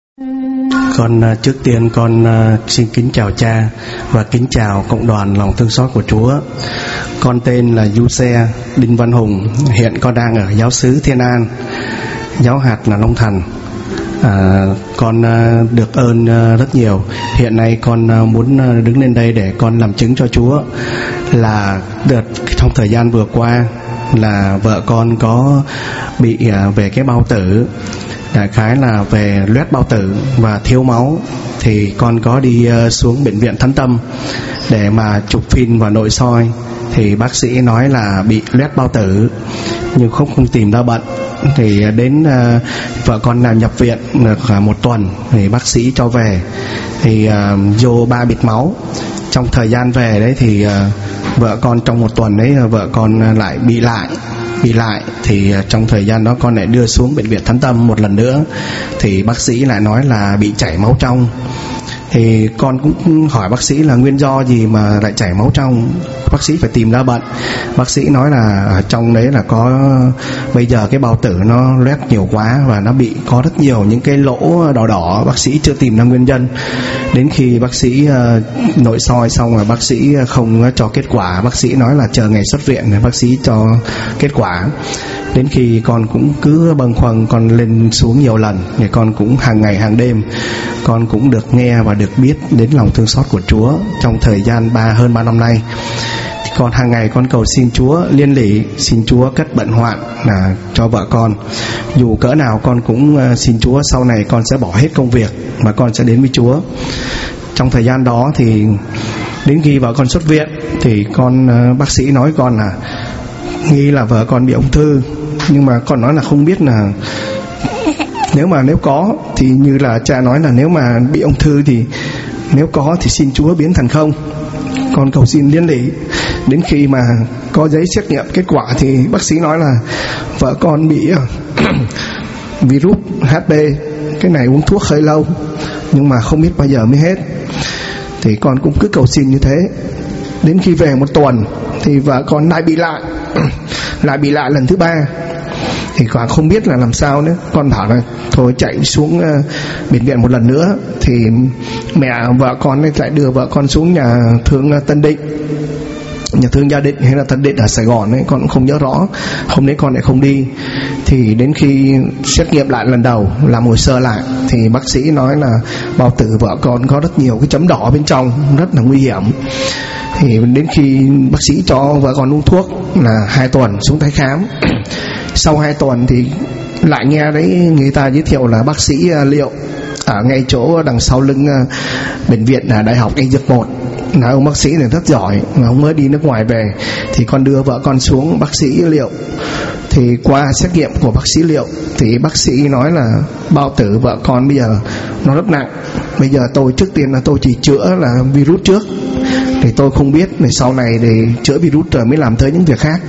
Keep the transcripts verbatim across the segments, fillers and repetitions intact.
Con trước tiên con xin kính chào cha và kính chào cộng đoàn lòng thương xót của Chúa. Con tên là Du Xe Đinh Văn Hùng, hiện con đang ở giáo xứ Thiên An, giáo hạt là Long Thành. À, con được ơn rất nhiều. Hiện nay con muốn đứng lên đây để con làm chứng cho Chúa là đợt trong thời gian vừa qua là vợ con có bị về cái bao tử, đại khái là về loét bao tử và thiếu máu. Thì con có đi xuống bệnh viện Thánh Tâm để mà chụp phim và nội soi, thì bác sĩ nói là bị loét bao tử nhưng không không tìm ra bệnh. Thì đến uh, vợ con làm nhập viện được uh, một tuần thì bác sĩ cho về, thì uh, vô ba bịt máu. Trong thời gian về đấy thì uh, vợ con trong một tuần đấy uh, vợ con uh, lại bị lại bị lại thì uh, trong thời gian đó con lại đưa xuống bệnh viện Thánh Tâm một lần nữa, thì bác sĩ lại nói là bị chảy máu trong. Thì con cũng hỏi bác sĩ là nguyên do gì mà lại chảy máu trong. Bác sĩ phải tìm ra bệnh. Bác sĩ nói là ở trong đấy là có, bây giờ cái bao tử nó loét nhiều quá và nó bị có rất nhiều những cái lỗ đỏ đỏ. Bác sĩ chưa tìm ra nguyên nhân. Đến khi bác sĩ uh, nội soi xong rồi bác sĩ không cho kết quả. Bác sĩ nói là chờ ngày xuất viện thì bác sĩ cho kết quả. Đến khi con cũng cứ bâng khuâng, con lên xuống nhiều lần, thì con cũng hàng ngày hàng đêm con cũng được nghe và được biết đến lòng thương xót của Chúa trong thời gian ba hơn ba năm nay. Thì con hàng ngày con cầu xin Chúa liên lỉ, xin Chúa cất bệnh hoạn là cho vợ con. Dù cỡ nào con cũng uh, xin Chúa sau này con sẽ bỏ hết công việc mà con sẽ đến với Chúa. Trong thời gian đó thì đến khi vợ con xuất viện thì con uh, bác sĩ nói con là nghi là vợ con bị ung thư, nhưng mà con nói là không biết là nếu mà nếu có thì như là cha nói là nếu mà bị ung thư thì nếu có thì xin Chúa biến thành không. Con cầu xin liên lỉ. Đến khi mà có giấy xét nghiệm kết quả thì bác sĩ nói là vợ con bị virus hát pê. Cái này uống thuốc hơi lâu nhưng mà không biết bao giờ mới hết. Thì con cũng cứ cầu xin như thế. Đến khi về một tuần thì vợ con lại bị lại lại bị lại lần thứ ba. Thì con không biết là làm sao nữa. Con bảo là thôi chạy xuống uh, bệnh viện một lần nữa. Thì mẹ vợ con ấy lại đưa vợ con xuống nhà thương uh, Tân Định, nhà thương Gia Định hay là Tân Định ở Sài Gòn ấy, con cũng không nhớ rõ. Hôm đấy con lại không đi. Thì đến khi xét nghiệm lại lần đầu, làm hồ sơ lại, thì bác sĩ nói là bao tử vợ con có rất nhiều cái chấm đỏ bên trong, rất là nguy hiểm. Thì đến khi bác sĩ cho vợ con uống thuốc là hai tuần xuống tái khám. Sau hai tuần thì lại nghe đấy người ta giới thiệu là bác sĩ Liệu ở ngay chỗ đằng sau lưng bệnh viện Đại học Y Dược một, là ông bác sĩ này rất giỏi, mà ông mới đi nước ngoài về. Thì con đưa vợ con xuống bác sĩ Liệu. Thì qua xét nghiệm của bác sĩ Liệu thì bác sĩ nói là bao tử vợ con bây giờ nó rất nặng. Bây giờ tôi trước tiên là tôi chỉ chữa là virus trước, thì tôi không biết để sau này để chữa virus rồi mới làm tới những việc khác.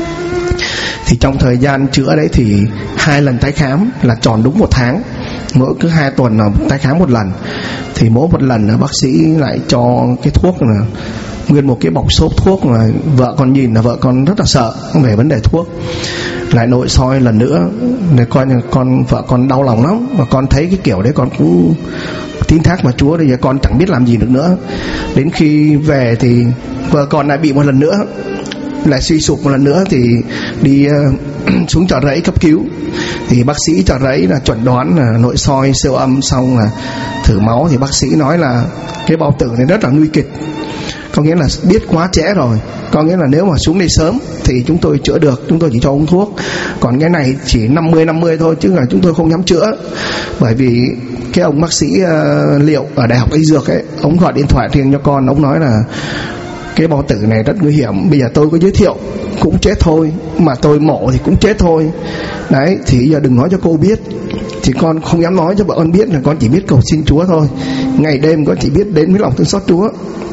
Thì trong thời gian chữa đấy thì hai lần tái khám là tròn đúng một tháng, mỗi cứ hai tuần là tái khám một lần. Thì mỗi một lần là bác sĩ lại cho cái thuốc là nguyên một cái bọc xốp thuốc, mà vợ con nhìn là vợ con rất là sợ về vấn đề thuốc. Lại nội soi lần nữa để coi con vợ con đau lòng lắm, và con thấy cái kiểu đấy con cũng tín thác vào Chúa, bây giờ con chẳng biết làm gì được nữa. Đến khi về thì vợ con lại bị một lần nữa, lại suy sụp một lần nữa. Thì đi uh, xuống Chợ Rẫy cấp cứu. Thì bác sĩ Chợ Rẫy là chuẩn đoán là nội soi siêu âm xong là thử máu, thì bác sĩ nói là cái bao tử này rất là nguy kịch. Có nghĩa là biết quá trễ rồi. Có nghĩa là nếu mà xuống đây sớm thì chúng tôi chữa được, chúng tôi chỉ cho uống thuốc. Còn cái này chỉ năm mươi năm mươi thôi, chứ là chúng tôi không dám chữa. Bởi vì cái ông bác sĩ uh, Liệu ở Đại học Y Dược ấy, ông gọi điện thoại riêng cho con, ông nói là cái bao tử này rất nguy hiểm. Bây giờ tôi có giới thiệu cũng chết thôi, mà tôi mổ thì cũng chết thôi. Đấy, thì giờ đừng nói cho cô biết. Thì con không dám nói cho vợ con biết, là con chỉ biết cầu xin Chúa thôi. Ngày đêm con chỉ biết đến với lòng thương xót Chúa.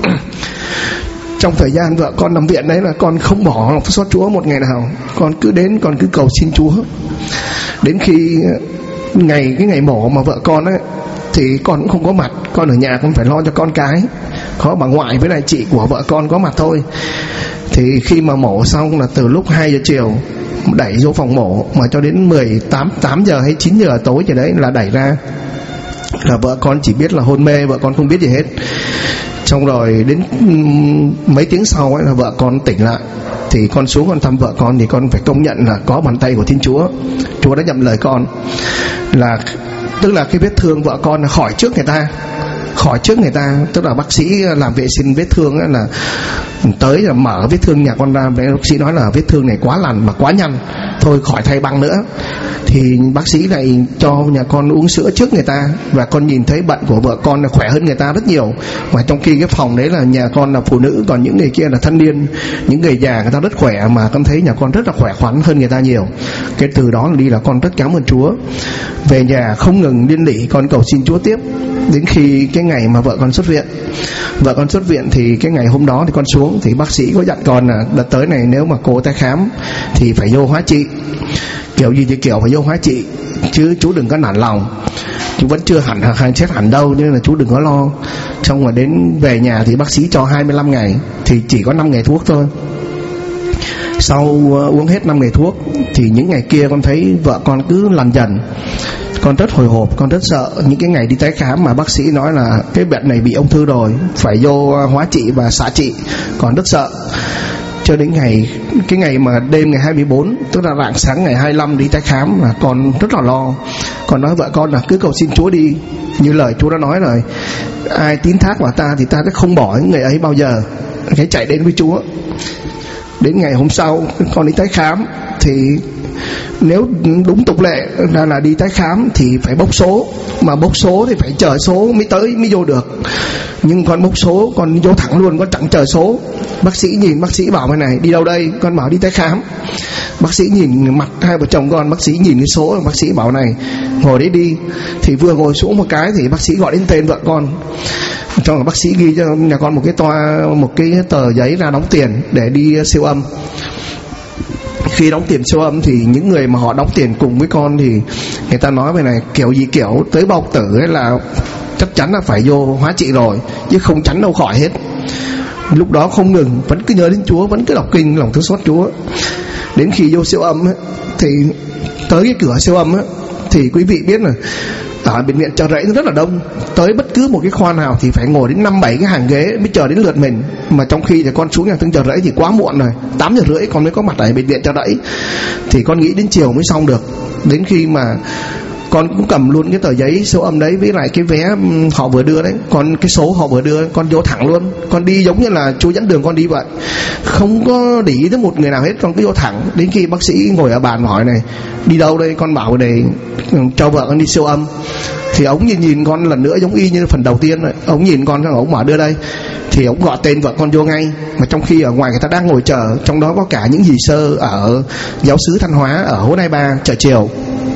Trong thời gian vợ con nằm viện đấy là con không bỏ lòng thương xót Chúa một ngày nào. Con cứ đến, con cứ cầu xin Chúa. Đến khi ngày cái ngày mổ mà vợ con ấy, thì con cũng không có mặt. Con ở nhà con phải lo cho con cái. Có bà ngoại với lại chị của vợ con có mặt thôi. Thì khi mà mổ xong là từ lúc hai giờ chiều đẩy vô phòng mổ, mà cho đến mười tám giờ hay chín giờ tối gì đấy là đẩy ra. là vợ con chỉ biết là hôn mê, vợ con không biết gì hết. Xong rồi đến mấy tiếng sau ấy là vợ con tỉnh lại, thì con xuống con thăm vợ con, thì con phải công nhận là có bàn tay của Thiên Chúa. Chúa đã nhận lời con, là tức là cái vết thương vợ con là khỏi trước người ta, khỏi trước người ta. Tức là bác sĩ làm vệ sinh vết thương ấy, là tới là mở vết thương nhà con ra, bác sĩ nói là vết thương này quá lành mà quá nhanh, thôi khỏi thay băng nữa. Thì bác sĩ lại cho nhà con uống sữa trước người ta, và con nhìn thấy bệnh của vợ con là khỏe hơn người ta rất nhiều. Mà trong khi cái phòng đấy là nhà con là phụ nữ, còn những người kia là thanh niên, những người già người ta rất khỏe, mà con thấy nhà con rất là khỏe khoắn hơn người ta nhiều. Cái từ đó là đi là con rất cảm ơn Chúa. Về nhà không ngừng liên lỉ con cầu xin Chúa tiếp, đến khi cái ngày mà vợ con xuất viện. Vợ con xuất viện thì cái ngày hôm đó thì con xuống, thì bác sĩ có dặn con là đợt tới này nếu mà cô tái khám thì phải vô hóa trị, kiểu gì thì kiểu phải vô hóa trị, chứ chú đừng có nản lòng. Chú vẫn chưa hẳn hay chết hẳn đâu, nên là chú đừng có lo. Xong rồi đến về nhà thì bác sĩ cho hai mươi lăm ngày, thì chỉ có năm ngày thuốc thôi. Sau uh, uống hết năm ngày thuốc thì những ngày kia con thấy vợ con cứ lằn dần. Con rất hồi hộp, con rất sợ những cái ngày đi tái khám mà bác sĩ nói là cái bệnh này bị ung thư rồi, phải vô hóa trị và xạ trị. Con rất sợ. Cho đến ngày cái ngày mà đêm ngày hai mươi bốn, tức là rạng sáng ngày hai mươi lăm đi tái khám, là con rất là lo. Con nói vợ con là cứ cầu xin Chúa đi, như lời Chúa đã nói rồi, ai tín thác vào ta thì ta sẽ không bỏ những người ấy bao giờ. Hãy chạy đến với Chúa. Đến ngày hôm sau con đi tái khám, thì nếu đúng tục lệ là, là đi tái khám thì phải bốc số, mà bốc số thì phải chờ số mới tới mới vô được. Nhưng con bốc số, con vô thẳng luôn, con chẳng chờ số. Bác sĩ nhìn, bác sĩ bảo cái này đi đâu đây? Con bảo đi tái khám. Bác sĩ nhìn mặt hai vợ chồng con, bác sĩ nhìn cái số, bác sĩ bảo này ngồi đấy đi. Thì vừa ngồi xuống một cái thì bác sĩ gọi đến tên vợ con, cho bác sĩ ghi cho nhà con một cái toa, một cái tờ giấy ra đóng tiền để đi siêu âm. Khi đóng tiền siêu âm thì những người mà họ đóng tiền cùng với con thì người ta nói về này, kiểu gì kiểu tới bao tử ấy là chắc chắn là phải vô hóa trị rồi, chứ không tránh đâu khỏi hết. Lúc đó không ngừng vẫn cứ nhớ đến Chúa, vẫn cứ đọc kinh lòng thương xót Chúa. Đến khi vô siêu âm ấy, thì tới cái cửa siêu âm ấy, thì quý vị biết là ở bệnh viện Chợ Rẫy rất là đông. Tới bất cứ một cái khoa nào thì phải ngồi đến năm bảy cái hàng ghế mới chờ đến lượt mình. Mà trong khi thì con xuống nhà thương Chợ Rẫy thì quá muộn rồi, tám giờ rưỡi con mới có mặt ở bệnh viện Chợ Rẫy. Thì con nghĩ đến chiều mới xong được. Đến khi mà con cũng cầm luôn cái tờ giấy siêu âm đấy với lại cái vé họ vừa đưa đấy, con cái số họ vừa đưa, con vô thẳng luôn. Con đi giống như là Chúa dẫn đường con đi vậy, không có để ý tới một người nào hết, con cứ vô thẳng. Đến khi bác sĩ ngồi ở bàn hỏi này, đi đâu đây? Con bảo để cho vợ con đi siêu âm. Thì ông nhìn nhìn con lần nữa giống y như phần đầu tiên rồi. Ông nhìn con, ông bảo đưa đây. Thì ông gọi tên vợ con vô ngay. Mà trong khi ở ngoài người ta đang ngồi chờ, trong đó có cả những dì sơ ở giáo xứ Thanh Hóa, ở Hố Nai Ba, chợ chiều.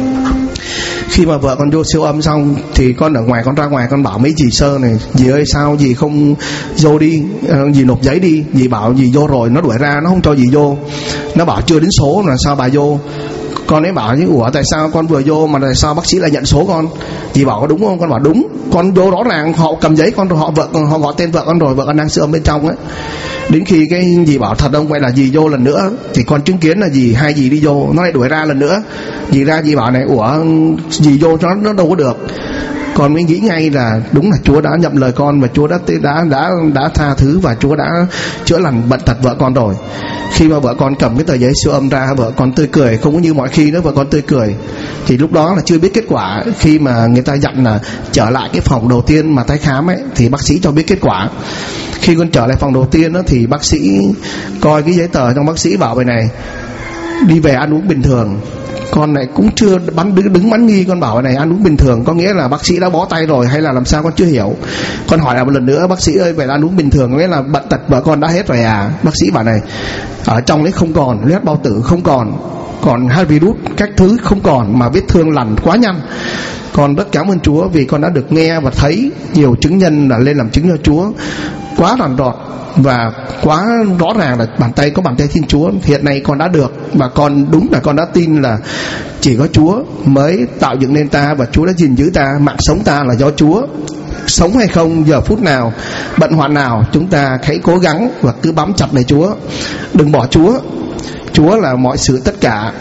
Khi mà vợ con vô siêu âm xong thì con ở ngoài, con ra ngoài con bảo mấy dì sơ này, dì ơi sao dì không vô đi, dì nộp giấy đi. Dì bảo dì vô rồi, nó đuổi ra, nó không cho dì vô. Nó bảo chưa đến số là sao bà vô. Con ấy bảo chứ ủa tại sao con vừa vô mà tại sao bác sĩ lại nhận số con. Dì bảo có đúng không? Con bảo đúng. Con vô rõ ràng họ cầm giấy con, họ vợ họ gọi tên vợ con rồi, vợ con đang siêu âm bên trong ấy. Đến khi cái dì bảo thật không, vậy là dì vô lần nữa. Thì con chứng kiến là dì, hai dì đi vô, nó lại đuổi ra lần nữa. Dì ra dì bảo này ủa dì vô nó nó đâu có được. Con mới nghĩ ngay là đúng là Chúa đã nhận lời con, và Chúa đã đã đã đã tha thứ, và Chúa đã chữa lành bệnh tật vợ con rồi. Khi mà vợ con cầm cái tờ giấy siêu âm ra, vợ con tươi cười, không có như mọi khi nữa, vợ con tươi cười. Thì lúc đó là chưa biết kết quả. Khi mà người ta dặn là trở lại cái phòng đầu tiên mà tái khám ấy, thì bác sĩ cho biết kết quả. Khi con trở lại phòng đầu tiên đó, thì bác sĩ coi cái giấy tờ trong, bác sĩ bảo vậy này, đi về ăn uống bình thường. Con này cũng chưa bắn đứng, đứng bắn nghi, con bảo này ăn uống bình thường có nghĩa là bác sĩ đã bó tay rồi hay là làm sao con chưa hiểu. Con hỏi lại một lần nữa, bác sĩ ơi vậy là ăn uống bình thường, có nghĩa là bệnh tật vợ con đã hết rồi à? Bác sĩ bảo này, ở trong đấy không còn, loét bao tử không còn, còn hai virus các thứ không còn, mà vết thương lành quá nhanh. Con rất cảm ơn Chúa vì con đã được nghe và thấy nhiều chứng nhân là lên làm chứng cho Chúa quá rành rọt và quá rõ ràng là bàn tay có bàn tay Thiên Chúa. Hiện nay con đã được, và con đúng là con đã tin là chỉ có Chúa mới tạo dựng nên ta, và Chúa đã gìn giữ ta. Mạng sống ta là do Chúa. Sống hay không, giờ phút nào, bận hoạn nào, chúng ta hãy cố gắng và cứ bám chặt lấy Chúa, đừng bỏ Chúa. Chúa là mọi sự tất cả.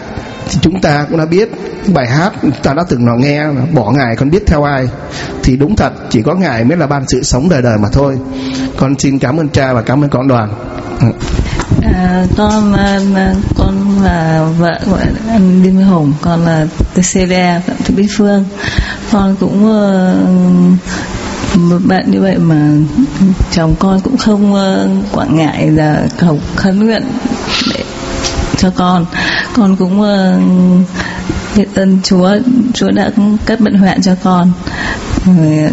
Thì chúng ta cũng đã biết bài hát, ta đã từng nói nghe bỏ Ngài con biết theo ai. Thì đúng thật, chỉ có Ngài mới là ban sự sống đời đời mà thôi. Con xin cảm ơn cha và cảm ơn cộng đoàn. À, con con là vợ của anh Đinh Minh Hùng, con là tê xê đê Phạm Thị Bích Phương. Con cũng uh, một bạn như vậy mà chồng con cũng không uh, quản ngại là cầu khấn nguyện để cho con. Con cũng uh, biết ơn Chúa, Chúa đã cất bệnh hoạn cho con. Rồi,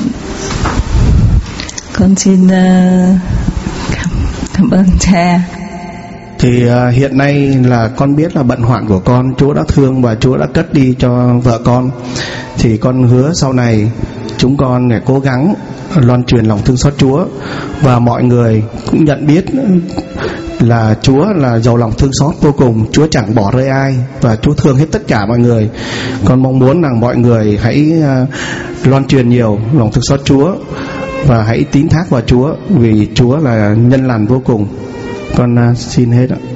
con xin uh, cảm, cảm ơn cha. Thì uh, hiện nay là con biết là bận hoạn của con, Chúa đã thương và Chúa đã cất đi cho vợ con. Thì con hứa sau này chúng con sẽ cố gắng loan truyền lòng thương xót Chúa, và mọi người cũng nhận biết là Chúa là giàu lòng thương xót vô cùng. Chúa chẳng bỏ rơi ai và Chúa thương hết tất cả mọi người. Con mong muốn rằng mọi người hãy uh, loan truyền nhiều lòng thương xót Chúa và hãy tín thác vào Chúa, vì Chúa là nhân lành vô cùng. Con uh, xin hết ạ.